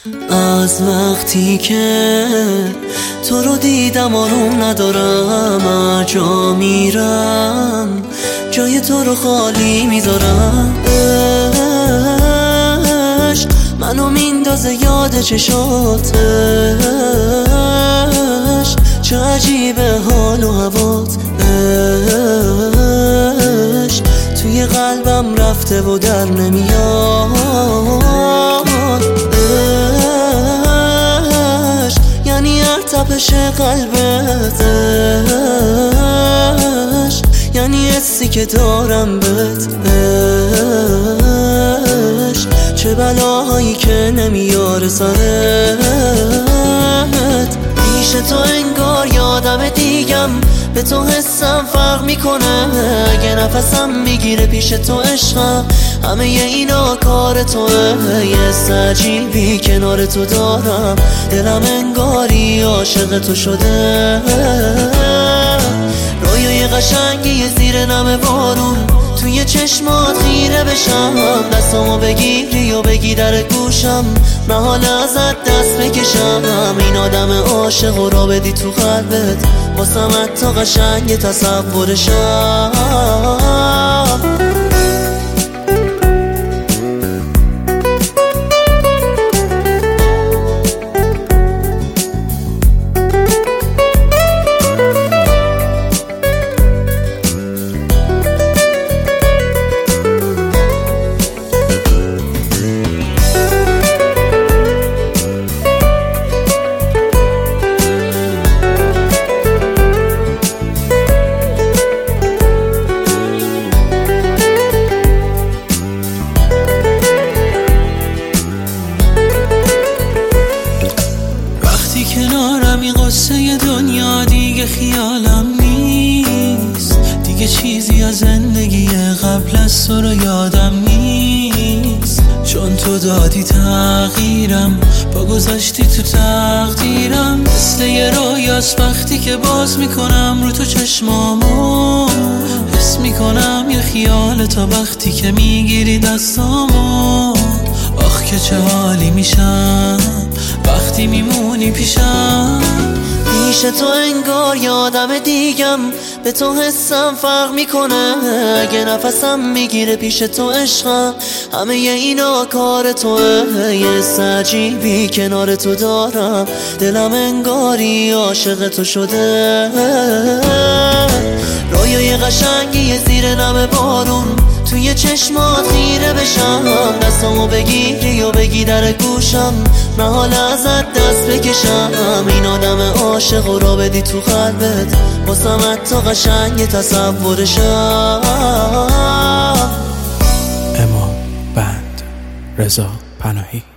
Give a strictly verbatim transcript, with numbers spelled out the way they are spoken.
از وقتی که تو رو دیدم آروم ندارم، هر جا میرم جای تو رو خالی میذارم. عشق منو میندازه یاد چشاتش، چه عجیبه حال و هوات. عشق توی قلبم رفته و در نمیاد. عشق یعنی هر تپش قلبت، عشق یعنی حسی که دارم بهت. عشق چه بلاهایی که نمیاره سرت. پیش تو انگار یادم دیگم، به تو حسم فرق میکنه. اگه نفسم میگیره پیش تو عشقم، همه اینا کار توه. یه حس عجیبی کنار تو دارم، دلم انگاری عاشق تو شده. رویای قشنگی زیر نم بارون، توی چشمات خیره بشم. دستامو بگیری و بگی در گوشم، من حالا ازت دست بکشم. این آدم عاشق و را بدی تو قلبت، واسم حتی قشنگ تصورشم. کنارم این قصه دنیا دیگه خیالم نیست، دیگه چیزی از زندگی قبل از تو رو یادم نیست. چون تو دادی تغییرم، با گذاشتی تو تقدیرم. مثل یه رویاست وقتی که باز میکنم رو تو چشمامو، حس میکنم یه خیال تا وقتی که میگیری دستامو. آخ که چه حالی میشم وقتی میمونی پیشم. پیش تو انگار یادم دیگم، به تو حسم فرق میکنه. اگه نفسم میگیره پیش تو عشقم، همه اینا کار توه. یه حس عجیبی کنار تو دارم، دلم انگاری عاشق تو شده. رویای قشنگی زیر نم بارون، توی چشمات خیره بشم. دستامو بگیری و بگی در گوشم، من حالا ازت دست بکشم. این آدم عاشق و را بدی تو قلبت، واسم حتی قشنگ تصورشم. امام بند رضا پناهی.